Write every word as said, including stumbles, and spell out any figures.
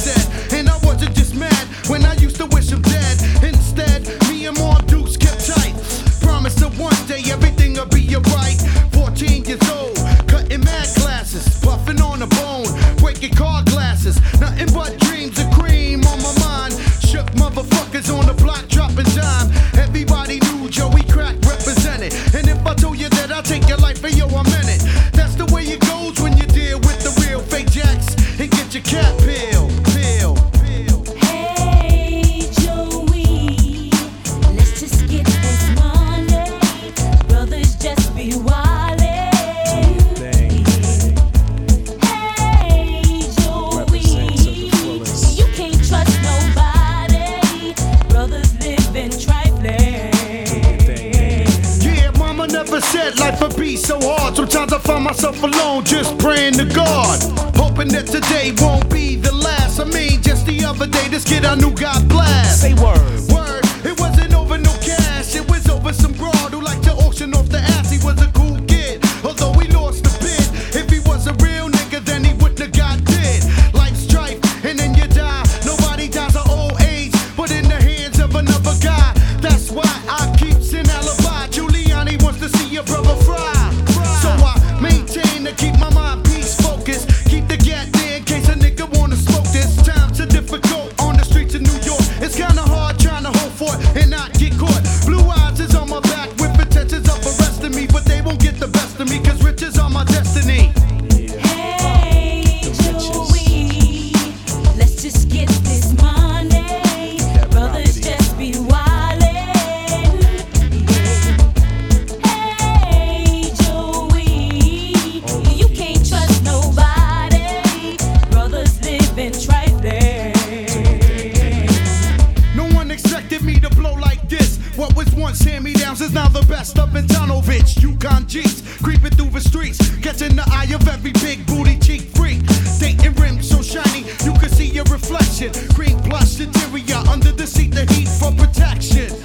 said. And I wasn't just mad when I used to wish him dead. Instead, me and Mom Dukes kept tight. Promised that one day everything'll be alright. fourteen years old, cutting mad classes, puffing on a bone, breaking car glasses. Nothing but dreams of cream on my mind. Shook motherfuckers on the block, dropping dime. Everybody knew Joey Crack represented. And if I told you that I'll take your life, hey yo, I'm in it. That's the way it goes when you deal with the real fake jacks and get your cat peeled, peeled, peeled. Hey Joey, let's just get this money. Brothers just be wildin'. Hey Joey, you can't trust nobody. Brothers live in trifling. Yeah, mama never said life would be so hard. Sometimes I find myself alone, just praying to God, hoping that today won't be the last. I mean, just the other day, this kid I knew got blasted. Say word. Word, it wasn't over no cash. It was over some broad who liked to auction off the ass. He was a cool kid, although he lost the bid. If he was a real nigga, then he wouldn't have got dead. Life's strife, and then you die. Nobody dies of old age, but in the hands of another guy. That's why I keep an alibi. Giuliani wants to see your brother fry. So I maintain to keep my mind peace focused. Keep the gat there in case a nigga wanna smoke this. Times are difficult on the streets of New York. It's kinda hard trying to hold for it and not get caught. Blue eyes is on my back with intentions of arresting me, but they won't get the best of me, cause riches are my destiny. Hey Joey, let's just get this money. Brothers just be wildin'. Hey Joey, you can't trust nobody. Brothers live in trifling. No one expected me to blow like this. What was once hand-me-downs is now the best up in Tonovich. Yukon Jeeps, creeping through the streets, catching the eye of every big booty cheek freak. Dating rims so shiny, you can see your reflection. Cream plush interior, under the seat the heat for protection.